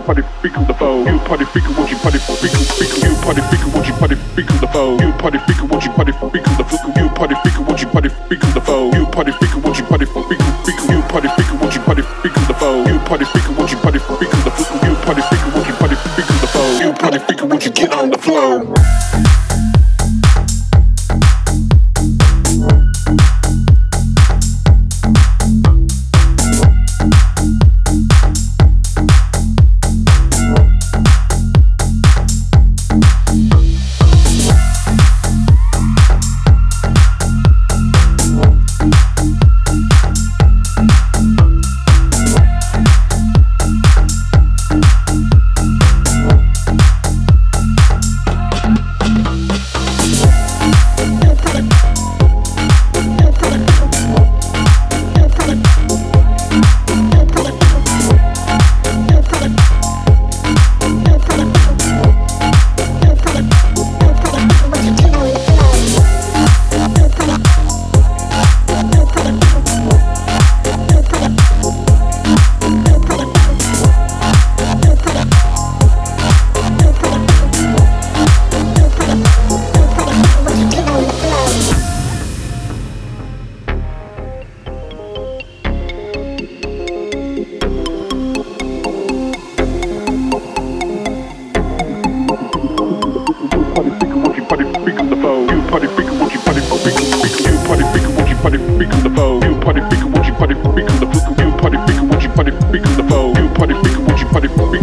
party freak on the floor. You party freak won't you party freak you party freak won't you party freak on the floor. You party freak won't you party freak on the floor. You party freak won't you party freak on the floor. You party freak won't you party freak you party freak won't you party freak on the floor. You party freak won't you party freak on the floor. You party freak won't you party freak on the floor. You party freak won't you get on the floor. Party freak, won't you party freak on the floor? You party freak, won't you party freak on the floor? You party freak, won't you party freak